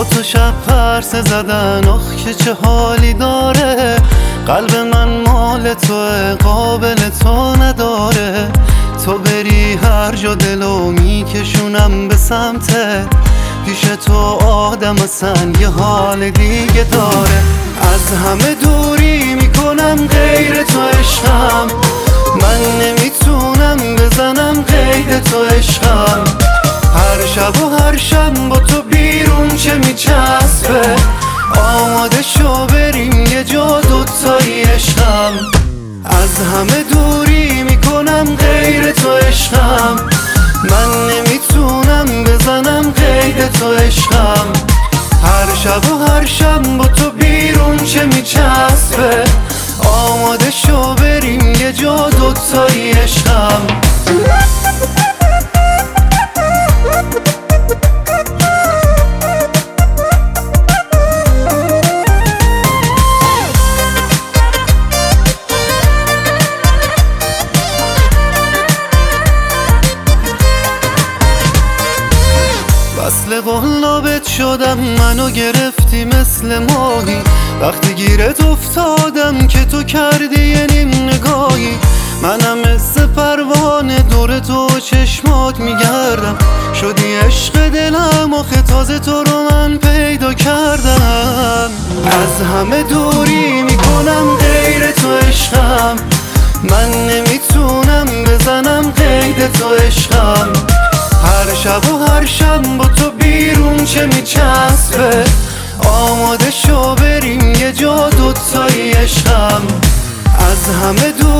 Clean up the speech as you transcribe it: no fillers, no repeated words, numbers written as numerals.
با تو شب پرسه زدن آخ که چه حالی داره. قلب من مال توه قابل تو نداره. تو بری هر جا دلو میکشونم به سمتت. پیش تو آدم اصلا یه حال دیگه داره. از همه دوری میکنم غیر تو عشقم. من نمیتونم بزنم قید تو عشقم. هر شب و هر شب با تو بیرون چه میچسبه. آماده شو بریم یه جا دوتایی عشقم. از همه دوری میکنم غیر تو عشقم. من نمیتونم بزنم قید تو عشقم. هر شب و هر شب با تو بیرون چه میچسبه. آماده شو بریم یه جا دوتایی عشقم. وصل قلابت شدم منو گرفتی مثل ماهی. وقتی گیرت افتادم که تو کردی یه نیم نگاهی. منم مثل پروانه دور تو چشمات میگردم. شدی عشق دلم آخه تازه تو رو من پیدا کردم. از همه دوری میکنم غیر تو عشقم. من نمیتونم بزنم قید تو عشقم. هر شب و هر شب با تو بیرون چه میچسبه. آماده شو بریم یه جا دوتایی عشقم. از همه